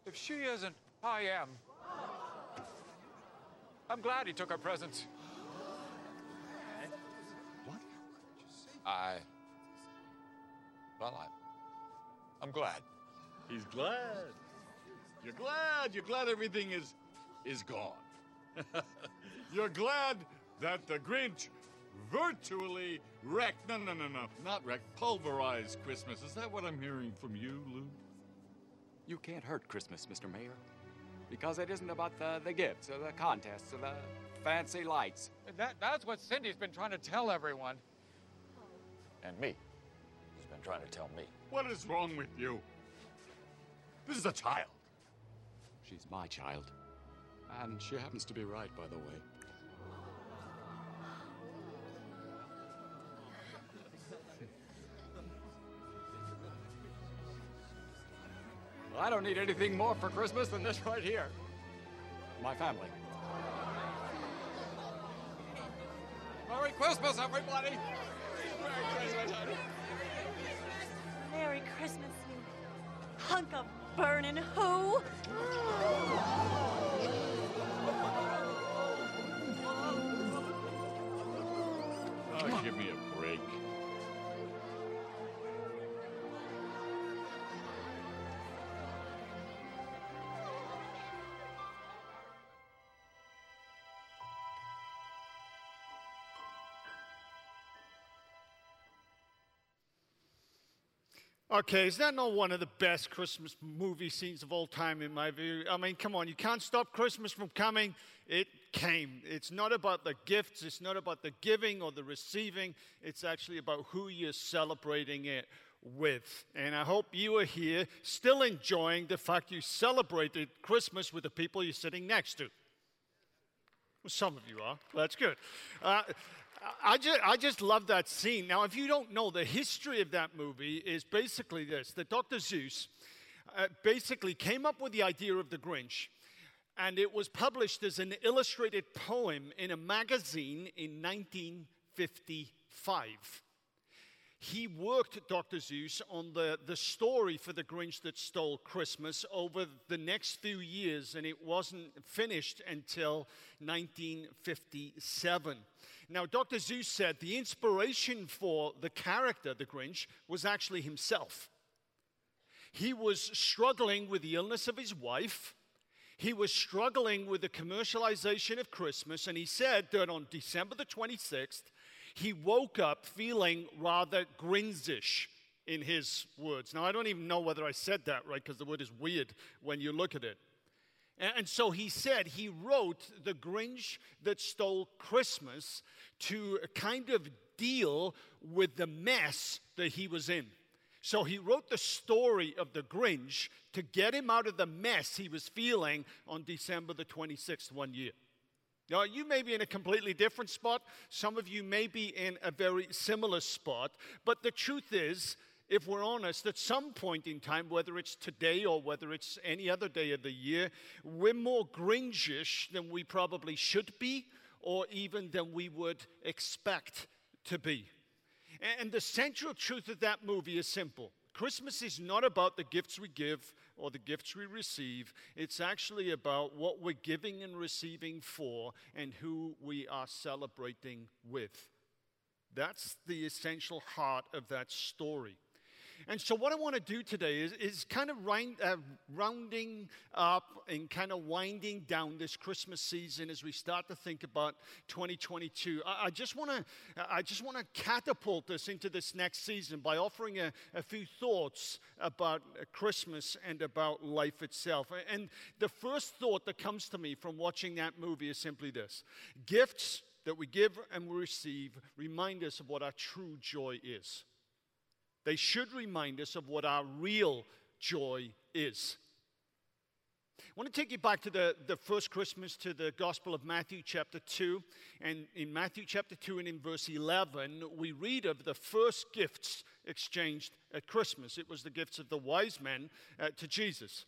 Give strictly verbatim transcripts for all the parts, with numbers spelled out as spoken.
If she isn't, I am. I'm glad he took our presents. What? I... Well, I... I'm glad. He's glad. You're glad. You're glad everything is... is gone. You're glad that the Grinch virtually wrecked... No, no, no, no. Not wrecked. Pulverized Christmas. Is that what I'm hearing from you, Lou? You can't hurt Christmas, Mister Mayor, because it isn't about the, the gifts or the contests or the fancy lights. That, that's what Cindy's been trying to tell everyone. And me. He's been trying to tell me. What is wrong with you? This is a child. She's my child. And she happens to be right, by the way. Well, I don't need anything more for Christmas than this right here. My family. Merry Christmas, everybody! Merry Christmas, honey. Merry Christmas, you hunk of burnin' who? Oh, give me a break. Okay, is that not one of the best Christmas movie scenes of all time in my view? I mean, come on, you can't stop Christmas from coming. It came. It's not about the gifts. It's not about the giving or the receiving. It's actually about who you're celebrating it with. And I hope you are here still enjoying the fact you celebrated Christmas with the people you're sitting next to. Well, some of you are. That's good. Uh, I just, I just love that scene. Now, if you don't know, the history of that movie is basically this, that Doctor Seuss uh, basically came up with the idea of the Grinch, and it was published as an illustrated poem in a magazine in nineteen fifty-five. He worked, Doctor Seuss, on the, the story for The Grinch That Stole Christmas over the next few years, and it wasn't finished until nineteen fifty-seven. Now, Doctor Seuss said the inspiration for the character, the Grinch, was actually himself. He was struggling with the illness of his wife. He was struggling with the commercialization of Christmas, and he said that on December the twenty-sixth, he woke up feeling rather Grinchish, in his words. Now, I don't even know whether I said that right, because the word is weird when you look at it. And so he said he wrote The Grinch That Stole Christmas to kind of deal with the mess that he was in. So he wrote the story of the Grinch to get him out of the mess he was feeling on December the twenty-sixth one year. Now, you may be in a completely different spot. Some of you may be in a very similar spot. But the truth is, if we're honest, at some point in time, whether it's today or whether it's any other day of the year, we're more Grinchish than we probably should be, or even than we would expect to be. And the central truth of that movie is simple. Christmas is not about the gifts we give or the gifts we receive. It's actually about what we're giving and receiving for and who we are celebrating with. That's the essential heart of that story. And so what I want to do today is, is kind of rind, uh, rounding up and kind of winding down this Christmas season as we start to think about twenty twenty-two. I, I just want to I just want to catapult us into this next season by offering a, a few thoughts about Christmas and about life itself. And the first thought that comes to me from watching that movie is simply this: gifts that we give and we receive remind us of what our true joy is. They should remind us of what our real joy is. I want to take you back to the, the first Christmas, to the Gospel of Matthew chapter two. And in Matthew chapter two and in verse eleven, we read of the first gifts exchanged at Christmas. It was the gifts of the wise men uh, to Jesus.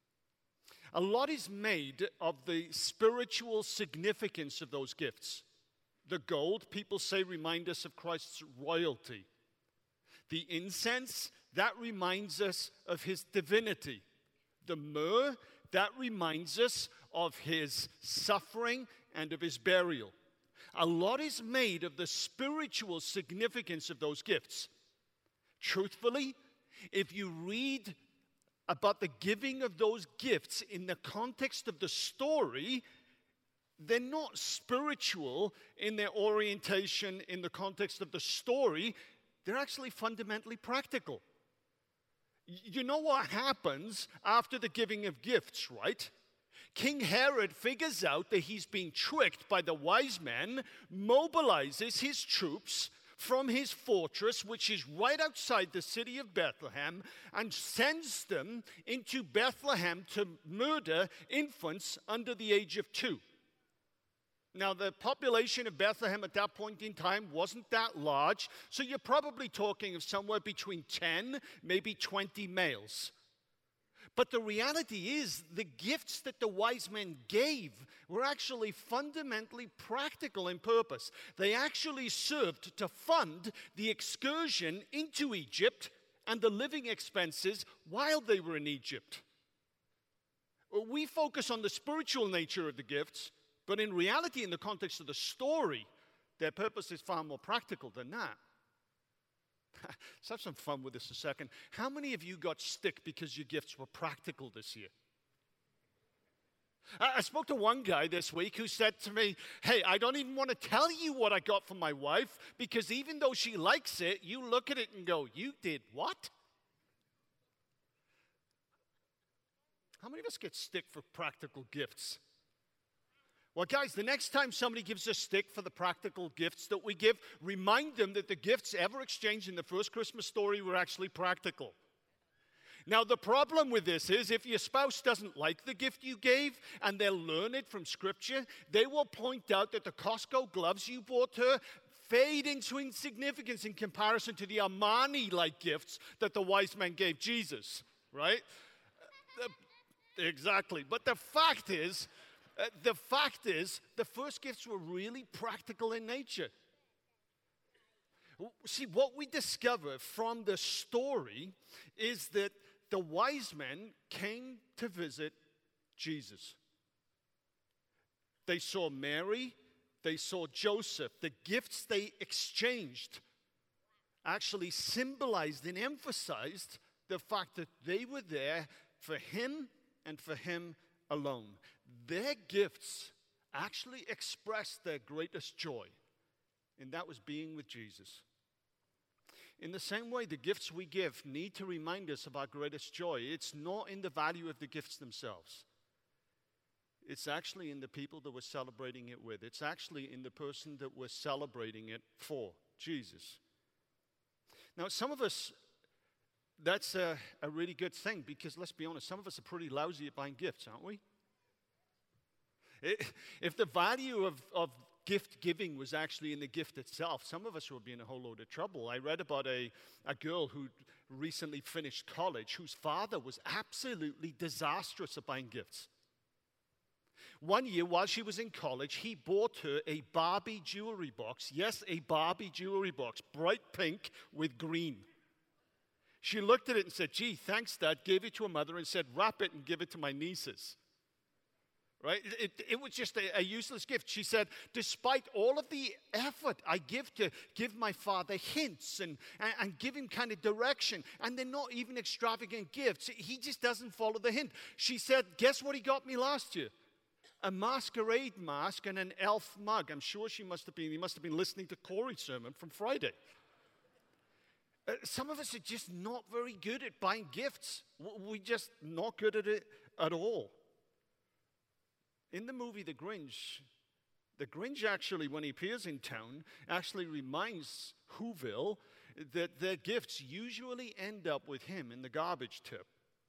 A lot is made of the spiritual significance of those gifts. The gold, people say, remind us of Christ's royalty. The incense, that reminds us of his divinity. The myrrh, that reminds us of his suffering and of his burial. A lot is made of the spiritual significance of those gifts. Truthfully, if you read about the giving of those gifts in the context of the story, they're not spiritual in their orientation in the context of the story. They're actually fundamentally practical. You know what happens after the giving of gifts, right? King Herod figures out that he's been tricked by the wise men, mobilizes his troops from his fortress, which is right outside the city of Bethlehem, and sends them into Bethlehem to murder infants under the age of two. Now, the population of Bethlehem at that point in time wasn't that large, so you're probably talking of somewhere between ten, maybe twenty males. But the reality is, the gifts that the wise men gave were actually fundamentally practical in purpose. They actually served to fund the excursion into Egypt and the living expenses while they were in Egypt. We focus on the spiritual nature of the gifts, but in reality, in the context of the story, their purpose is far more practical than that. Let's have some fun with this a second. How many of you got stick because your gifts were practical this year? I, I spoke to one guy this week who said to me, hey, I don't even want to tell you what I got for my wife because even though she likes it, you look at it and go, you did what? How many of us get stick for practical gifts? Well, guys, the next time somebody gives us stick for the practical gifts that we give, remind them that the gifts ever exchanged in the first Christmas story were actually practical. Now, the problem with this is if your spouse doesn't like the gift you gave and they'll learn it from Scripture, they will point out that the Costco gloves you bought her fade into insignificance in comparison to the Armani-like gifts that the wise men gave Jesus, right? Uh, exactly. But the fact is, Uh, the fact is, the first gifts were really practical in nature. See, what we discover from the story is that the wise men came to visit Jesus. They saw Mary, they saw Joseph. The gifts they exchanged actually symbolized and emphasized the fact that they were there for him and for him alone. Their gifts actually expressed their greatest joy, and that was being with Jesus. In the same way, the gifts we give need to remind us of our greatest joy. It's not in the value of the gifts themselves. It's actually in the people that we're celebrating it with. It's actually in the person that we're celebrating it for, Jesus. Now, some of us, that's a, a really good thing because, let's be honest, some of us are pretty lousy at buying gifts, aren't we? If the value of, of gift giving was actually in the gift itself, some of us would be in a whole load of trouble. I read about a, a girl who recently finished college whose father was absolutely disastrous at buying gifts. One year, while she was in college, he bought her a Barbie jewelry box. Yes, a Barbie jewelry box, bright pink with green. She looked at it and said, gee, thanks, Dad, gave it to her mother and said, wrap it and give it to my nieces. Right? It, it was just a, a useless gift. She said, despite all of the effort I give to give my father hints and, and, and give him kind of direction, and they're not even extravagant gifts, he just doesn't follow the hint. She said, guess what he got me last year? A masquerade mask and an elf mug. I'm sure she must have been, he must have been listening to Corey's sermon from Friday. Uh, some of us are just not very good at buying gifts. We're just not good at it at all. In the movie The Grinch, the Grinch actually, when he appears in town, actually reminds Whoville that their gifts usually end up with him in the garbage tip.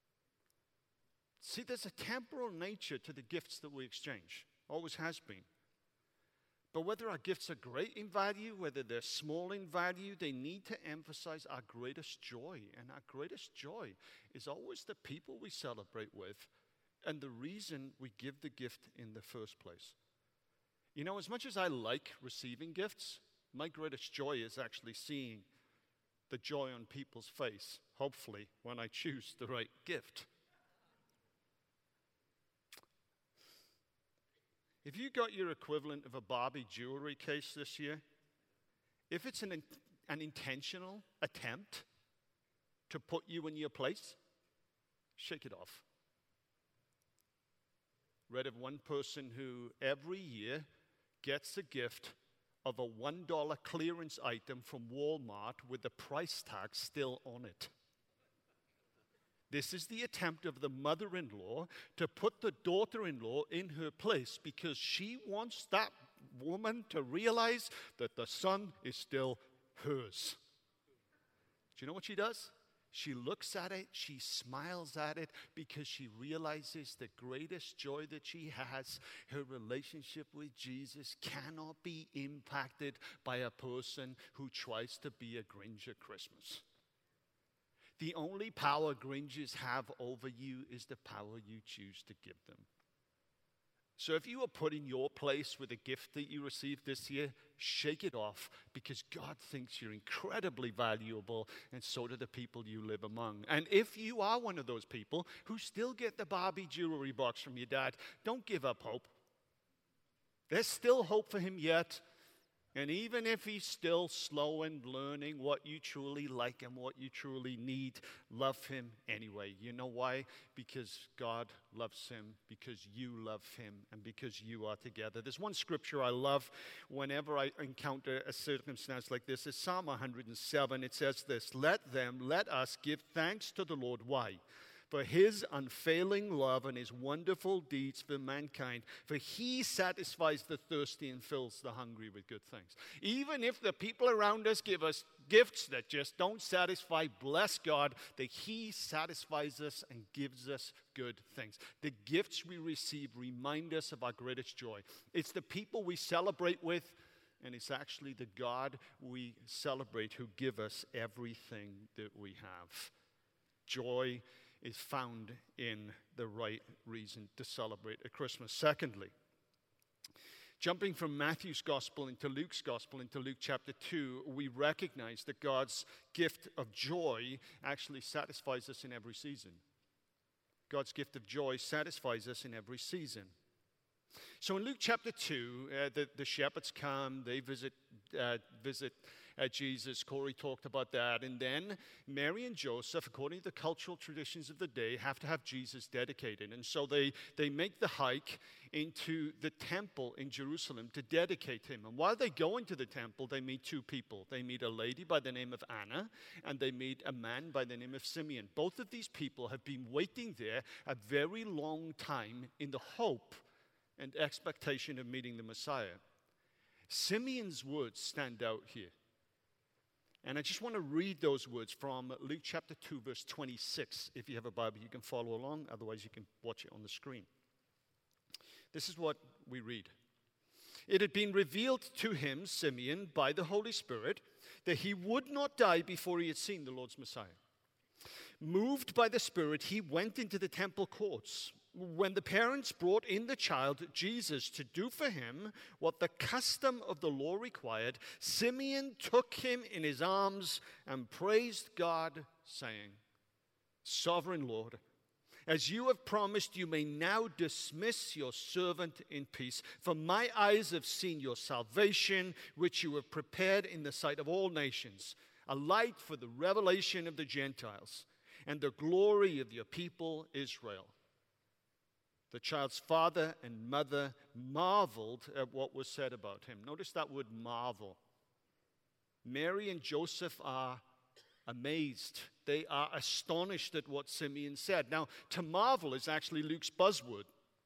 See, there's a temporal nature to the gifts that we exchange. Always has been. But whether our gifts are great in value, whether they're small in value, they need to emphasize our greatest joy. And our greatest joy is always the people we celebrate with and the reason we give the gift in the first place. You know, as much as I like receiving gifts, my greatest joy is actually seeing the joy on people's face, hopefully, when I choose the right gift. if you got your equivalent of a Barbie jewelry case this year, if it's an, an intentional attempt to put you in your place, shake it off. Read of one person who every year gets a gift of a one dollar clearance item from Walmart with the price tag still on it. This is the attempt of the mother-in-law to put the daughter-in-law in her place because she wants that woman to realize that the son is still hers. Do you know what she does? She looks at it, she smiles at it because she realizes the greatest joy that she has, her relationship with Jesus, cannot be impacted by a person who tries to be a Grinch at Christmas. The only power Grinches have over you is the power you choose to give them. So if you are put in your place with a gift that you received this year, shake it off because God thinks you're incredibly valuable, and so do the people you live among. And if you are one of those people who still get the Barbie jewelry box from your dad, don't give up hope. There's still hope for him yet. And even if he's still slow in learning what you truly like and what you truly need, love him anyway. You know why? Because God loves him, because you love him, and because you are together. There's one scripture I love whenever I encounter a circumstance like this. It's Psalm one hundred seven. It says this, "Let them, let us give thanks to the Lord." Why? For his unfailing love and his wonderful deeds for mankind. For he satisfies the thirsty and fills the hungry with good things. Even if the people around us give us gifts that just don't satisfy, bless God that he satisfies us and gives us good things. The gifts we receive remind us of our greatest joy. It's the people we celebrate with, and it's actually the God we celebrate who give us everything that we have. Joy is found in the right reason to celebrate at Christmas. Secondly, jumping from Matthew's gospel into Luke's gospel, into Luke chapter two, we recognize that God's gift of joy actually satisfies us in every season. God's gift of joy satisfies us in every season. So in Luke chapter two, uh, the, the shepherds come, they visit, uh, visit uh, Jesus. Corey talked about that. And then Mary and Joseph, according to the cultural traditions of the day, have to have Jesus dedicated. And so they, they make the hike into the temple in Jerusalem to dedicate him. And while they go into the temple, they meet two people. They meet a lady by the name of Anna, and they meet a man by the name of Simeon. Both of these people have been waiting there a very long time in the hope and expectation of meeting the Messiah. Simeon's words stand out here. And I just want to read those words from Luke chapter two, verse twenty-six. If you have a Bible, you can follow along. Otherwise, you can watch it on the screen. This is what we read. It had been revealed to him, Simeon, by the Holy Spirit, that he would not die before he had seen the Lord's Messiah. Moved by the Spirit, he went into the temple courts. When the parents brought in the child, Jesus, to do for him what the custom of the law required, Simeon took him in his arms and praised God, saying, "Sovereign Lord, as you have promised, you may now dismiss your servant in peace. For my eyes have seen your salvation, which you have prepared in the sight of all nations, a light for the revelation of the Gentiles, and the glory of your people Israel." The child's father and mother marveled at what was said about him. Notice that word marvel. Mary and Joseph are amazed. They are astonished at what Simeon said. Now, to marvel is actually Luke's buzzword.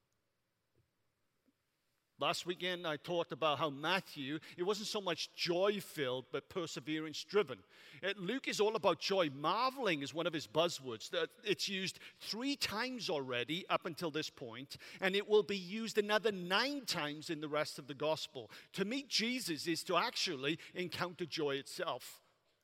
Last weekend, I talked about how Matthew, it wasn't so much joy-filled, but perseverance-driven. Luke is all about joy. Marveling is one of his buzzwords. It's used three times already up until this point, and it will be used another nine times in the rest of the gospel. To meet Jesus is to actually encounter joy itself.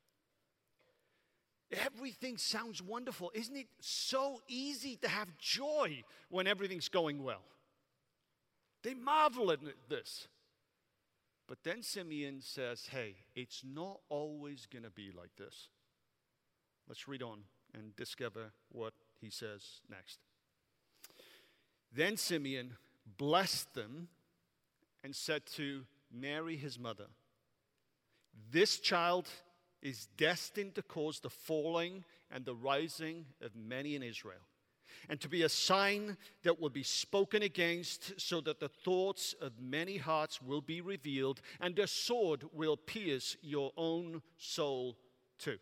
Everything sounds wonderful. Isn't it so easy to have joy when everything's going well? They marvel at this. But then Simeon says, hey, it's not always going to be like this. Let's read on and discover what he says next. Then Simeon blessed them and said to Mary, his mother, "This child is destined to cause the falling and the rising of many in Israel, and to be a sign that will be spoken against, so that the thoughts of many hearts will be revealed, and a sword will pierce your own soul too."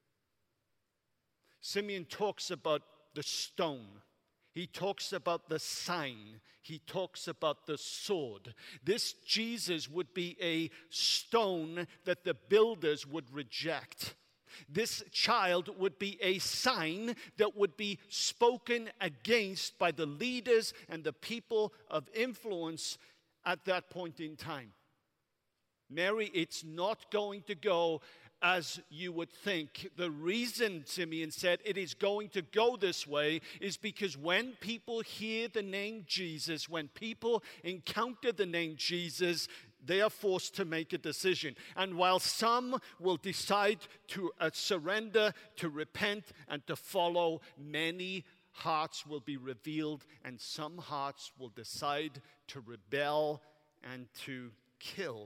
Simeon talks about the stone. He talks about the sign. He talks about the sword. This Jesus would be a stone that the builders would reject. This child would be a sign that would be spoken against by the leaders and the people of influence at that point in time. Mary, it's not going to go as you would think. The reason Simeon said it is going to go this way is because when people hear the name Jesus, when people encounter the name Jesus, they are forced to make a decision. And while some will decide to uh, surrender, to repent, and to follow, many hearts will be revealed, and some hearts will decide to rebel and to kill.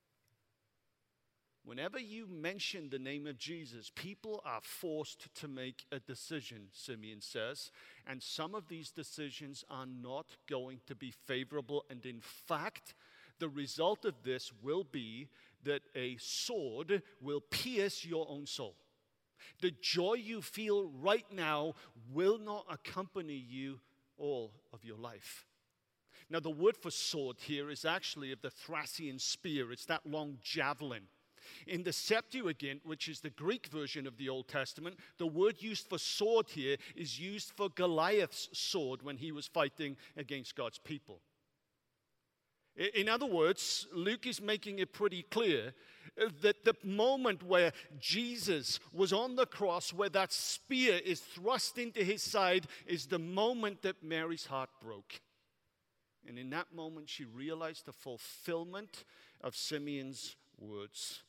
Whenever you mention the name of Jesus, people are forced to make a decision, Simeon says, and some of these decisions are not going to be favorable, and in fact, the result of this will be that a sword will pierce your own soul. The joy you feel right now will not accompany you all of your life. Now, the word for sword here is actually of the Thracian spear. It's that long javelin. In the Septuagint, which is the Greek version of the Old Testament, the word used for sword here is used for Goliath's sword when he was fighting against God's people. In other words, Luke is making it pretty clear that the moment where Jesus was on the cross, where that spear is thrust into his side, is the moment that Mary's heart broke. And in that moment, she realized the fulfillment of Simeon's words.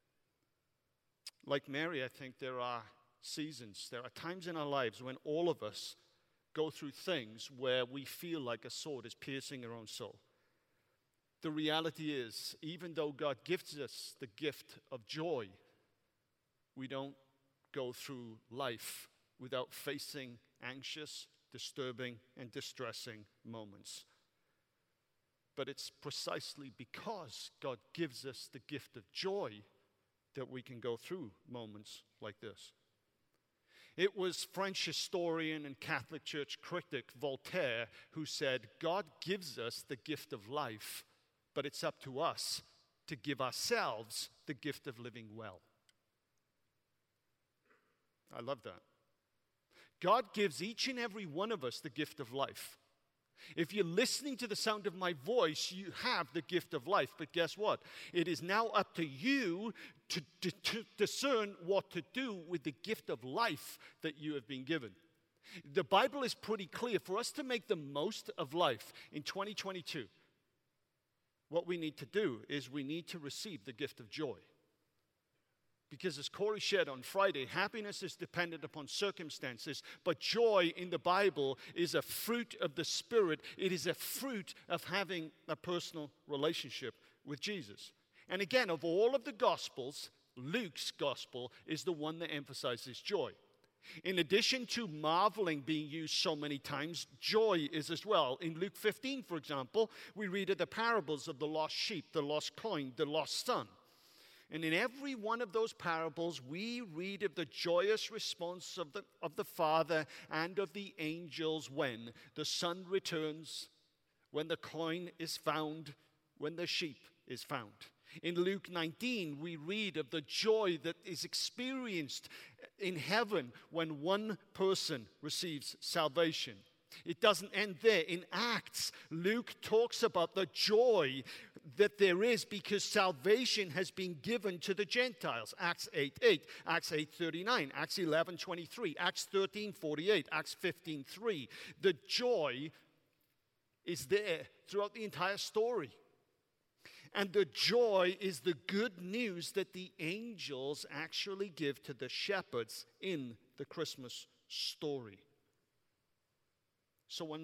Like Mary, I think there are seasons, there are times in our lives when all of us go through things where we feel like a sword is piercing our own soul. The reality is, even though God gives us the gift of joy, we don't go through life without facing anxious, disturbing, and distressing moments. But it's precisely because God gives us the gift of joy that we can go through moments like this. It was French historian and Catholic Church critic Voltaire who said, "God gives us the gift of life, but it's up to us to give ourselves the gift of living well." I love that. God gives each and every one of us the gift of life. If you're listening to the sound of my voice, you have the gift of life. But guess what? It is now up to you to, to, to discern what to do with the gift of life that you have been given. The Bible is pretty clear. For us to make the most of life in twenty twenty-two, what we need to do is we need to receive the gift of joy. Because as Corey shared on Friday, happiness is dependent upon circumstances, but joy in the Bible is a fruit of the Spirit. It is a fruit of having a personal relationship with Jesus. And again, of all of the Gospels, Luke's Gospel is the one that emphasizes joy. In addition to marveling being used so many times, joy is as well. In Luke fifteen, for example, we read of the parables of the lost sheep, the lost coin, the lost son. And in every one of those parables, we read of the joyous response of the, of the Father and of the angels when the son returns, when the coin is found, when the sheep is found. In Luke nineteen, we read of the joy that is experienced in heaven when one person receives salvation. It doesn't end there. In Acts, Luke talks about the joy that there is because salvation has been given to the Gentiles. Acts eight eight, Acts eight thirty-nine, Acts eleven twenty-three, Acts thirteen forty-eight, Acts fifteen three. The joy is there throughout the entire story. And the joy is the good news that the angels actually give to the shepherds in the Christmas story. So when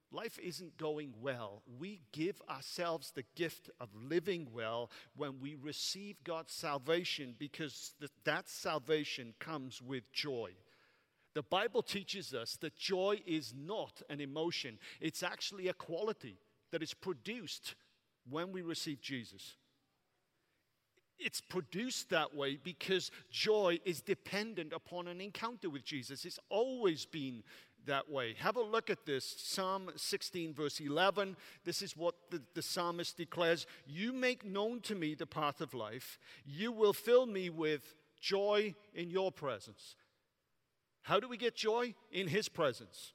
life isn't going well, we give ourselves the gift of living well when we receive God's salvation, because th- that salvation comes with joy. The Bible teaches us that joy is not an emotion. It's actually a quality that is produced when we receive Jesus. It's produced that way because joy is dependent upon an encounter with Jesus. It's always been that way. Have a look at this. Psalm sixteen, verse eleven. This is what the, the psalmist declares. You make known to me the path of life. You will fill me with joy in your presence. How do we get joy? In his presence.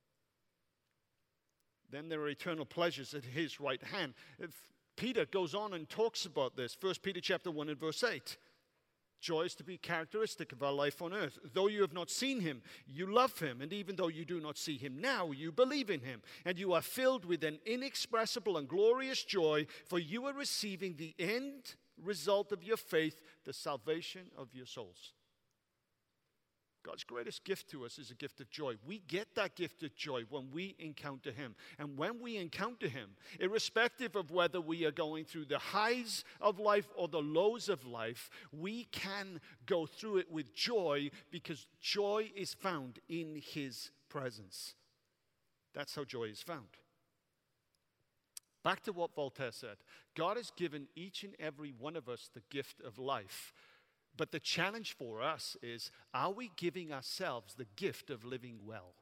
Then there are eternal pleasures at his right hand. If Peter goes on and talks about this. First Peter chapter one and verse eight. Joy is to be characteristic of our life on earth. Though you have not seen him, you love him. And even though you do not see him now, you believe in him. And you are filled with an inexpressible and glorious joy, for you are receiving the end result of your faith, the salvation of your souls. God's greatest gift to us is a gift of joy. We get that gift of joy when we encounter him. And when we encounter him, irrespective of whether we are going through the highs of life or the lows of life, we can go through it with joy because joy is found in his presence. That's how joy is found. Back to what Voltaire said. God has given each and every one of us the gift of life. But the challenge for us is, are we giving ourselves the gift of living well?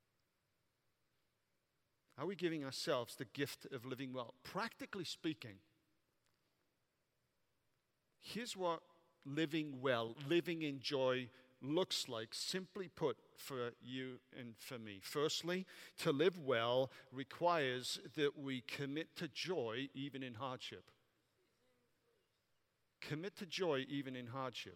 Are we giving ourselves the gift of living well? Practically speaking, here's what living well, living in joy looks like, simply put, for you and for me. Firstly, to live well requires that we commit to joy even in hardship. Commit to joy even in hardship.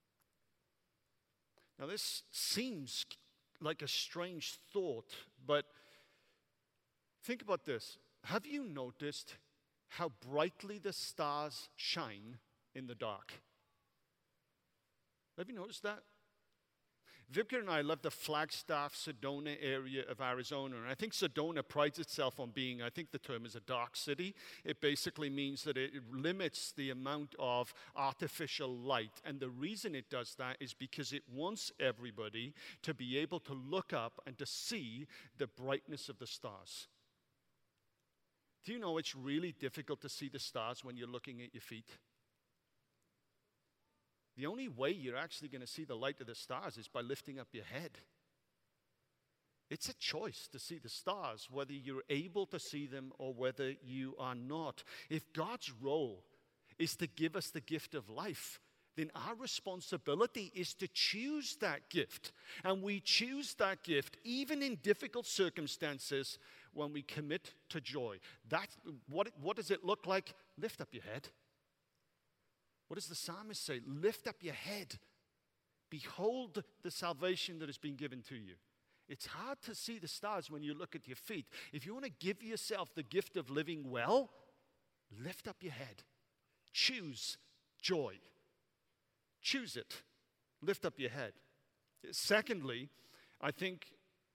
Now, this seems like a strange thought, but think about this. Have you noticed how brightly the stars shine in the dark? Have you noticed that? Victor and I love the Flagstaff, Sedona area of Arizona, and I think Sedona prides itself on being, I think the term is a dark city. It basically means that it limits the amount of artificial light, and the reason it does that is because it wants everybody to be able to look up and to see the brightness of the stars. Do you know it's really difficult to see the stars when you're looking at your feet? The only way you're actually going to see the light of the stars is by lifting up your head. It's a choice to see the stars, whether you're able to see them or whether you are not. If God's role is to give us the gift of life, then our responsibility is to choose that gift. And we choose that gift even in difficult circumstances when we commit to joy. That, what, what does it look like? Lift up your head. What does the psalmist say? Lift up your head. Behold the salvation that has been given to you. It's hard to see the stars when you look at your feet. If you want to give yourself the gift of living well, lift up your head. Choose joy. Choose it. Lift up your head. Secondly, I think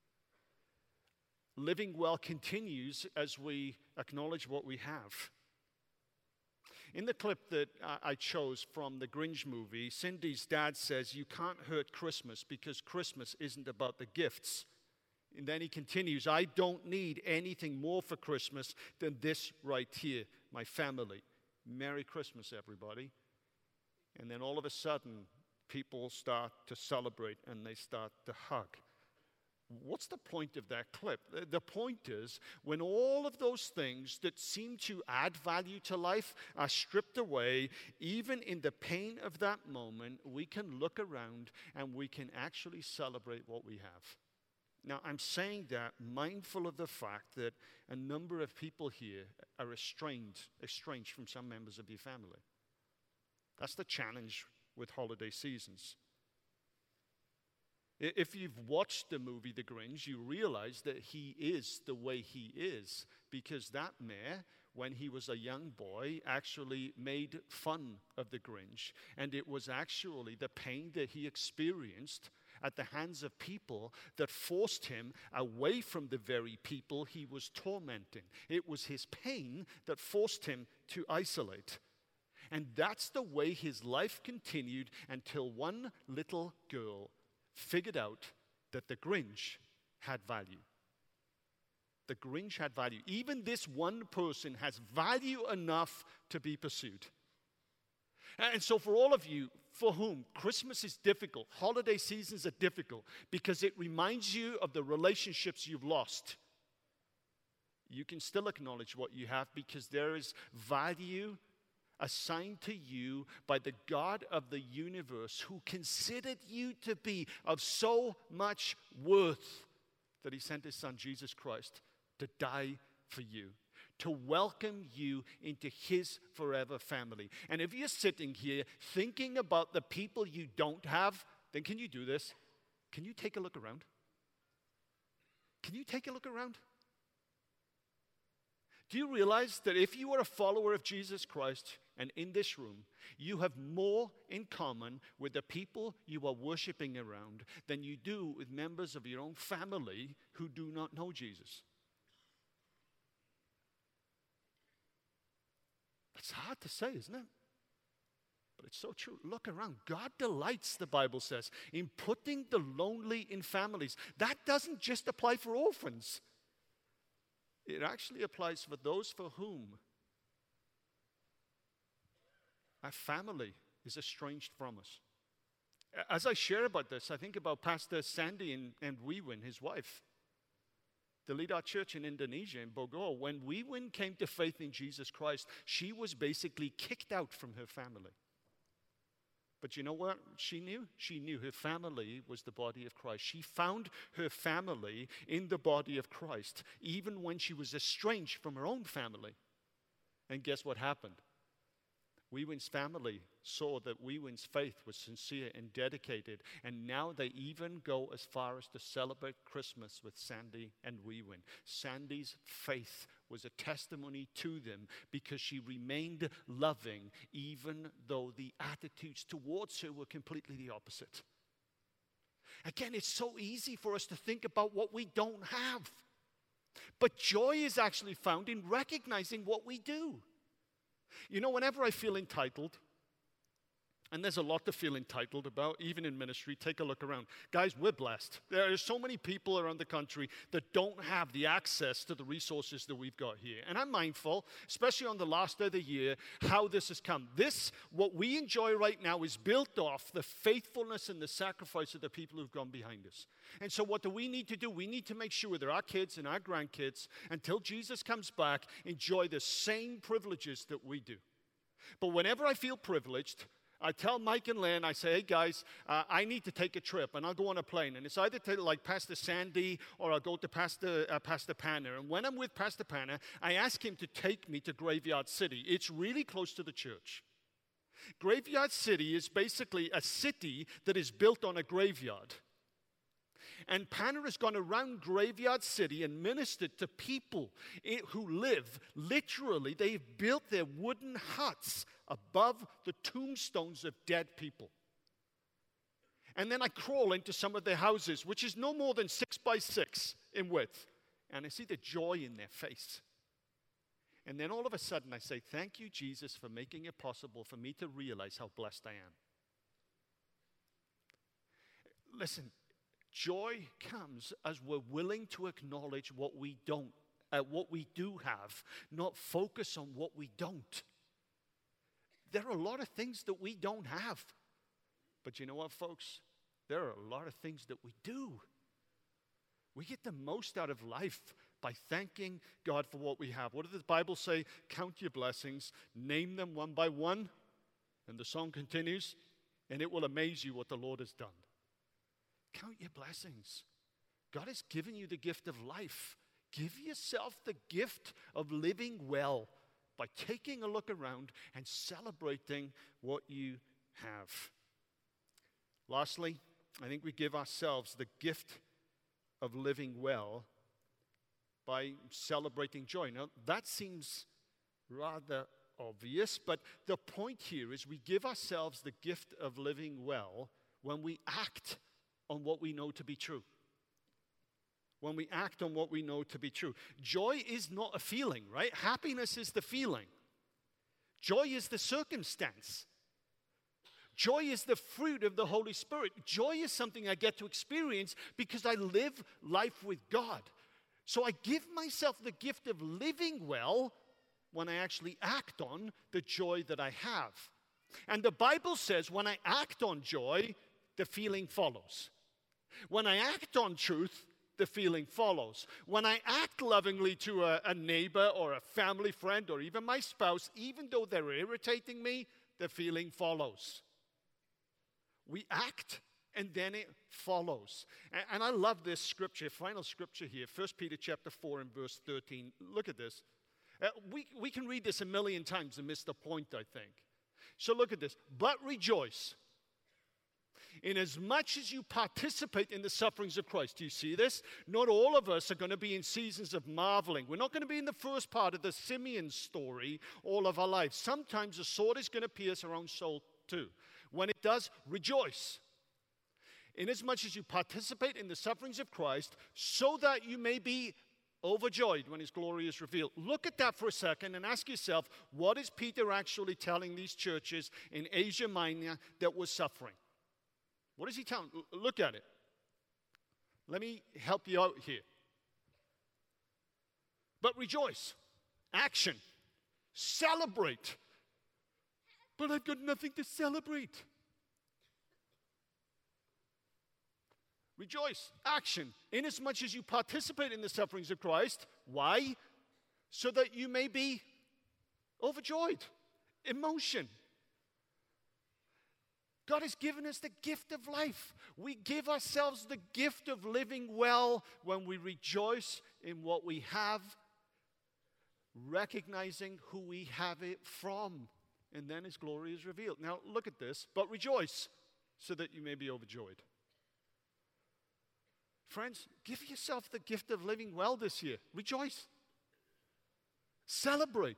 living well continues as we acknowledge what we have. In the clip that I chose from the Grinch movie, Cindy's dad says, you can't hurt Christmas because Christmas isn't about the gifts. And then he continues, I don't need anything more for Christmas than this right here, my family. Merry Christmas, everybody. And then all of a sudden, people start to celebrate and they start to hug. What's the point of that clip? The point is, when all of those things that seem to add value to life are stripped away, even in the pain of that moment, we can look around and we can actually celebrate what we have. Now, I'm saying that mindful of the fact that a number of people here are estranged, estranged from some members of your family. That's the challenge with holiday seasons. If you've watched the movie The Grinch, you realize that he is the way he is because that mayor, when he was a young boy, actually made fun of the Grinch. And it was actually the pain that he experienced at the hands of people that forced him away from the very people he was tormenting. It was his pain that forced him to isolate. And that's the way his life continued until one little girl figured out that the Grinch had value. The Grinch had value. Even this one person has value enough to be pursued. And so for all of you for whom Christmas is difficult, holiday seasons are difficult, because it reminds you of the relationships you've lost, you can still acknowledge what you have, because there is value assigned to you by the God of the universe, who considered you to be of so much worth that he sent his son Jesus Christ to die for you, to welcome you into his forever family. And if you're sitting here thinking about the people you don't have, then can you do this? Can you take a look around? Can you take a look around? Do you realize that if you are a follower of Jesus Christ and in this room, you have more in common with the people you are worshiping around than you do with members of your own family who do not know Jesus? It's hard to say, isn't it? But it's so true. Look around. God delights, the Bible says, in putting the lonely in families. That doesn't just apply for orphans. It actually applies for those for whom our family is estranged from us. As I share about this, I think about Pastor Sandy and, and Wiwin, his wife. They lead our church in Indonesia, in Bogor. When Wiwin came to faith in Jesus Christ, she was basically kicked out from her family. But you know what she knew? She knew her family was the body of Christ. She found her family in the body of Christ, even when she was estranged from her own family. And guess what happened? Wiwin's family saw that Wiwin's faith was sincere and dedicated, and now they even go as far as to celebrate Christmas with Sandy and Wiwin. Sandy's faith was a testimony to them because she remained loving even though the attitudes towards her were completely the opposite. Again, it's so easy for us to think about what we don't have. But joy is actually found in recognizing what we do. You know, whenever I feel entitled, and there's a lot to feel entitled about, even in ministry, take a look around. Guys, we're blessed. There are so many people around the country that don't have the access to the resources that we've got here. And I'm mindful, especially on the last day of the year, how this has come. This, what we enjoy right now, is built off the faithfulness and the sacrifice of the people who've gone behind us. And so what do we need to do? We need to make sure that our kids and our grandkids, until Jesus comes back, enjoy the same privileges that we do. But whenever I feel privileged, I tell Mike and Lynn, I say, hey guys, uh, I need to take a trip, and I'll go on a plane. And it's either to like Pastor Sandy or I'll go to Pastor, uh, Pastor Panner. And when I'm with Pastor Panner, I ask him to take me to Graveyard City. It's really close to the church. Graveyard City is basically a city that is built on a graveyard. And Panner has gone around Graveyard City and ministered to people who live, literally, they've built their wooden huts above the tombstones of dead people. And then I crawl into some of their houses, which is no more than six by six in width. And I see the joy in their face. And then all of a sudden I say, thank you, Jesus, for making it possible for me to realize how blessed I am. Listen, joy comes as we're willing to acknowledge what we don't, uh, what we do have, not focus on what we don't. There are a lot of things that we don't have. But you know what, folks? There are a lot of things that we do. We get the most out of life by thanking God for what we have. What does the Bible say? Count your blessings, name them one by one, and the song continues, and it will amaze you what the Lord has done. Count your blessings. God has given you the gift of life. Give yourself the gift of living well by taking a look around and celebrating what you have. Lastly, I think we give ourselves the gift of living well by celebrating joy. Now, that seems rather obvious, but the point here is we give ourselves the gift of living well when we act on what we know to be true. When we act on what we know to be true. Joy is not a feeling, right? Happiness is the feeling. Joy is the circumstance. Joy is the fruit of the Holy Spirit. Joy is something I get to experience because I live life with God. So I give myself the gift of living well when I actually act on the joy that I have. And the Bible says when I act on joy, the feeling follows. When I act on truth, the feeling follows. When I act lovingly to a, a neighbor or a family friend or even my spouse, even though they're irritating me, the feeling follows. We act and then it follows. And, and I love this scripture, final scripture here, First Peter chapter four and verse thirteen. Look at this. Uh, we, we can read this a million times and miss the point, I think. So look at this. But rejoice, inasmuch as you participate in the sufferings of Christ. Do you see this? Not all of us are going to be in seasons of marveling. We're not going to be in the first part of the Simeon story all of our lives. Sometimes a sword is going to pierce our own soul too. When it does, rejoice. Inasmuch as you participate in the sufferings of Christ, so that you may be overjoyed when his glory is revealed. Look at that for a second and ask yourself, what is Peter actually telling these churches in Asia Minor that was suffering? What is he telling? Look at it. Let me help you out here. But rejoice. Action. Celebrate. But I've got nothing to celebrate. Rejoice. Action. Inasmuch as you participate in the sufferings of Christ. Why? So that you may be overjoyed. Emotion. God has given us the gift of life. We give ourselves the gift of living well when we rejoice in what we have, recognizing who we have it from. And then his glory is revealed. Now look at this. But rejoice so that you may be overjoyed. Friends, give yourself the gift of living well this year. Rejoice. Celebrate.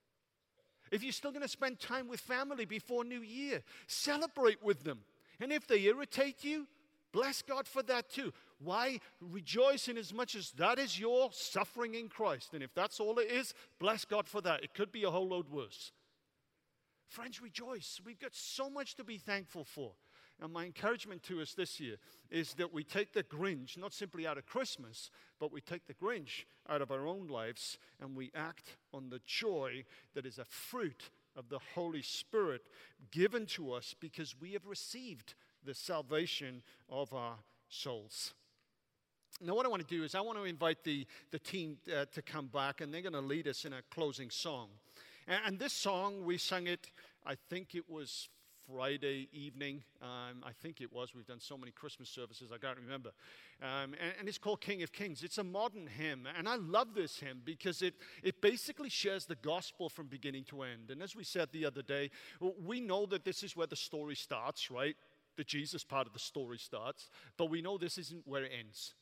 If you're still going to spend time with family before New Year, celebrate with them. And if they irritate you, bless God for that too. Why? Rejoice in as much as that is your suffering in Christ. And if that's all it is, bless God for that. It could be a whole load worse. Friends, rejoice. We've got so much to be thankful for. And my encouragement to us this year is that we take the Grinch, not simply out of Christmas, but we take the Grinch out of our own lives and we act on the joy that is a fruit of the Holy Spirit given to us because we have received the salvation of our souls. Now, what I want to do is I want to invite the, the team uh, to come back, and they're going to lead us in a closing song. And, and this song, we sang it, I think it was Friday evening. Um, I think it was. We've done so many Christmas services, I can't remember. Um, and, and it's called King of Kings. It's a modern hymn. And I love this hymn because it, it basically shares the gospel from beginning to end. And as we said the other day, we know that this is where the story starts, right? The Jesus part of the story starts. But we know this isn't where it ends.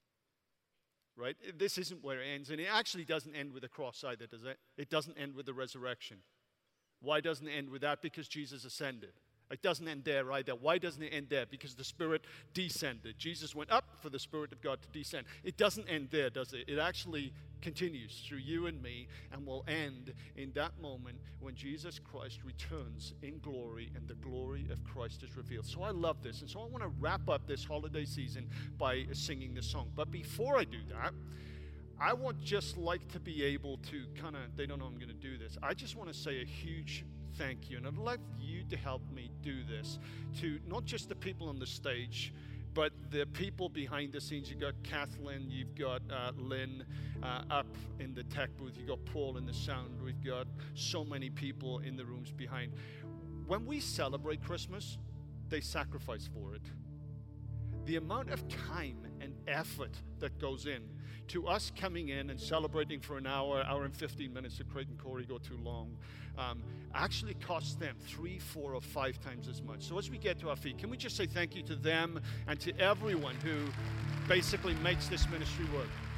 Right? This isn't where it ends. And it actually doesn't end with the cross either, does it? It doesn't end with the resurrection. Why doesn't it end with that? Because Jesus ascended. It doesn't end there either. Why doesn't it end there? Because the Spirit descended. Jesus went up for the Spirit of God to descend. It doesn't end there, does it? It actually continues through you and me and will end in that moment when Jesus Christ returns in glory and the glory of Christ is revealed. So I love this. And so I want to wrap up this holiday season by singing this song. But before I do that, I would just like to be able to kind of, they don't know I'm going to do this. I just want to say a huge thank you. And I'd like you to help me do this to not just the people on the stage, but the people behind the scenes. You've got Kathleen, you've got uh, Lynn uh, up in the tech booth, you've got Paul in the sound, we've got so many people in the rooms behind. When we celebrate Christmas, they sacrifice for it. The amount of time and effort that goes in to us coming in and celebrating for an hour, hour and fifteen minutes, if Craig and Corey go too long, um, actually costs them three, four, or five times as much. So as we get to our feet, can we just say thank you to them and to everyone who basically makes this ministry work?